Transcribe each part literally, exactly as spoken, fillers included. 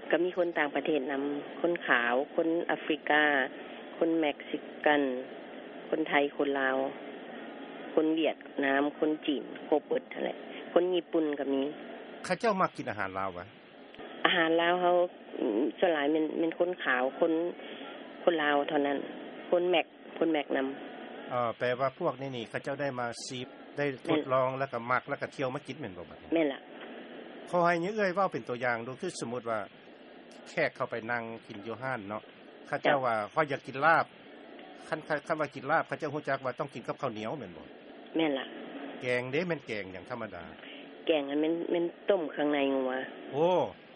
ก็มีคนต่างประเทศนำคนขาวคนแอฟริกาคนเม็กซิกันคนไทยคนลาวคนเวียดนามคนจีนครบหมดนั่นแหละคนญี่ปุ่นก็มีเขาเจ้ามักกินอาหารลาวบ่อาหารลาวเฮาส่วนหลายมันเป็นคนขาวคนคนลาวเท่านั้นคนแม็กคนแม็กนำเอ่อแปลว่าพวกนี้นี่เขาเจ้าได้มาซีฟได้ทดลองแล้วก็มักแล้วก็เที่ยวมากินแม่นบ่บัดนี้แม่นล่ะขอให้เอ้ยเว้าเป็นตัวอย่างดูคือสมมุติว่าแขกเข้าไปนั่งกินอยู่ห้านเนาะเขาเจ้าว่าเฮาอยากกินลาบคันคันว่ากินลาบเขาเจ้าฮู้จักว่าต้องกินกับข้าวเหนียวแม่นบ่แม่นล่ะแกงเด้แม่นแกงอย่างธรรมดาแกงอันมันมันต้มข้างในงัวโอ้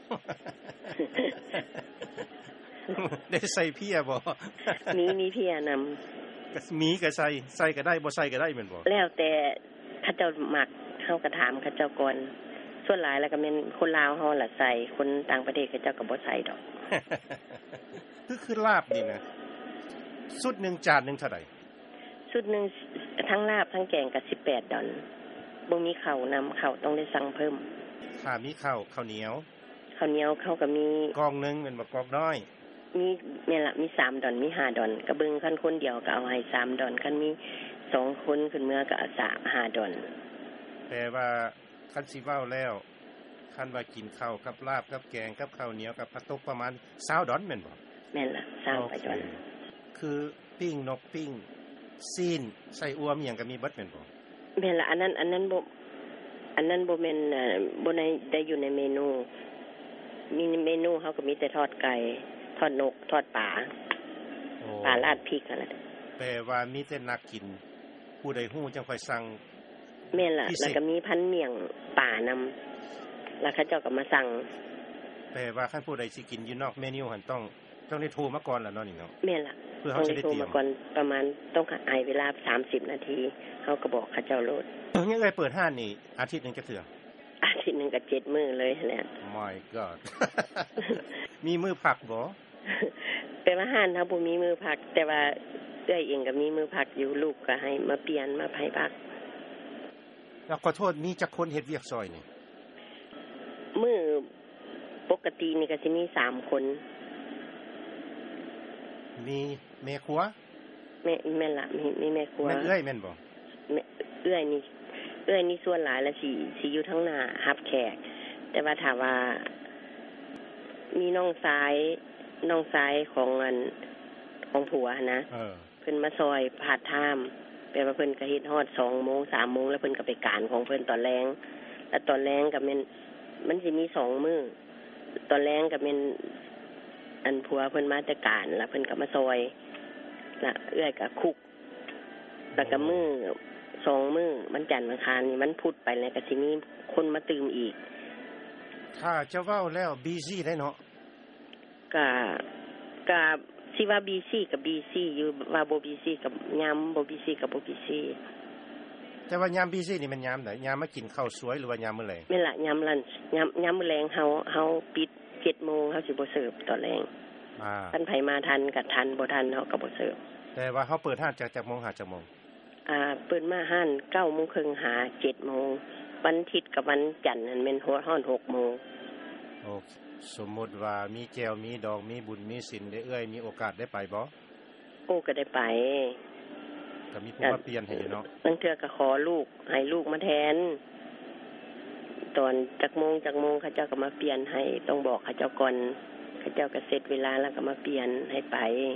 ได้ใส่เพียบ่มีมีเพียนำก็มีก็ใส่ใส่ก็ได้บ่ใส่ก็ได้แม่นบ่แล้วแต่เขาเจ้ามักเฮาก็ถามเขาเจ้าก่อนส่วนหลายแล้วก็แม่นคนลาวเฮาล่ะใส่คนต่างประเทศเขาเจ้าก็บ่ใส่ดอกคือคือลาบนี่นะสุดนึงจานนึงเท่าใดสุดนึงทั้งลาบทั้งแกงก็สิบแปดดอลบ่มีข้าวนำข้าวต้องได้สั่งเพิ่มถ้ามีข้าวข้าวเหนียวข้าวเหนียวเขาก็มีกองนึงแม่นบ่กองน้อยมีแม่นล่ะมีสามดอนมีห้าดอนก็เบิ่งคันคนเดียวก็เอาให้สามดอนคันมีสองคนขึ้นเมื่อก็เอาสาม ห้าดอนแต่ว่าคันสิเว้าแล้วคันว่ากินข้าวกับลาบกับแกงกับข้าวเหนียวกับผักตกประมาณยี่สิบดอนแม่นบ่แม่นล่ะยี่สิบดอนคือปิ้งนกปิ้งซีนใส่อั่วมีหยังก็มีเบิดแม่นบ่แม่นล่ะอันนั้นอันนั้นบ่อันนั้นบ่แม่นบ่ได้ได้อยู่ในเมนูมีเมนูเฮาก็มีแต่ทอดไก่ทอดนกทอดปลาปลาราดพริกนั่นแหละแปลว่ามีแต่นักกินผู้ใดฮู้จังค่อยสั่งแม่นล่ะแล้วก็มีพันเมี่ยงป่านำแล้วเขาเจ้าก็มาสั่งแปลว่าคันผู้ใดสิกินอยู่นอกเมนูหั่นต้องต้องได้โทรมาก่อนล่ะเนาะนี่เนาะแม่นล่ะเพื่อเฮาสิได้เตรียมก่อนประมาณต้องให้เวลาสามสิบนาทีเฮาก็บอกเขาเจ้าโลดเออยังไงเปิดห้านนี่อาทิตย์นึงจักเทื่ออาทิตย์นึงก็เจ็ดมื้อเลยแหละ My god มีมื้อพักบ่แต่ว่าห้านเฮาบ่มีมื้อพักแต่ว่าเอื้อยเองก็มีมื้อพักอยู่ลูกก็ให้มาเปลี่ยนมาให้พักแล้วขอโทษมีจักคนเฮ็ดเวียกซอยนี่มื้อปกตินี่ก็สิมีสามคนมีแม่ครัวแม่แม่นล่ะมีมีแม่ครัวแม่เอื้อยแม่นบ่แม่เอื้อยนี่เอื้อยนี่ส่วนหลายแล้วสิสิอยู่ทั้งหน้ารับแขกแต่ว่าถ้าว่ามีน้องชายน้องชายของอันของผัวนะเออเพิ่นมาซอยพาร์ทไทม์แปลว่าเพิ่นก็เฮ็ดฮอด สองโมง สามโมงแล้วเพิ่นก็ไปการของเพิ่นตอนแลงแล้วตอนแลงก็แม่นมันสิมีสองมื้อตอนแลงก็แม่นอันผัวเพิ่นมาแต่การแล้วเพิ่นก็มาซอยแล้วเอื้อยก็คุกแล้วก็มื้อสองมื้อวันจันทร์วันอังคารนี่วันพุธไปแล้วก็สิมีคนมาตื่มอีกถ้าเจ้าเว้าแล้วบีซีได้เนาะก็ก็สิว่าบีซีกับบีซีอยู่ว่าบ่บีซีกับยามบ่บีซีกับบ่บีซีแต่ว่ายามบีซีนี่มันยามไหนยามมากินข้าวสวยหรือว่ายามมื้อแลงแม่นล่ะยามลันช์ยามยามมื้อแลงเฮาเฮาปิด เจ็ดโมง เฮาสิบ่เสิร์ฟตอนแลงอ่าคันไผมาทันก็ทันบ่ทันเฮาก็บ่เสิร์ฟแต่ว่าเฮาเปิดร้านจากจักโมงหาจักโมงอ่าเปิดมาห้าน เก้าโมงครึ่ง หา เจ็ดโมงวันอาทิตย์กับวันจันทร์นั่นแม่นฮอดฮอด หกโมงโอเคสมมุติว่ามีแก้วมีดอกมีบุญมีศีลได้เอื้อยมีโอกาสได้ไปบ่โอ้ก็ได้ไปก็มีผู้มาเปลี่ยนให้เนาะบางเทื่อก็ขอลูกให้ลูกมาแทนตอนจักโมงจักโมงเขาเจ้าก็มาเปลี่ยนให้ต้องบอกเขาเจ้าก่อนเขาเจ้าก็เสร็จเวลาแล้วก็มาเปลี่ยนให้ไป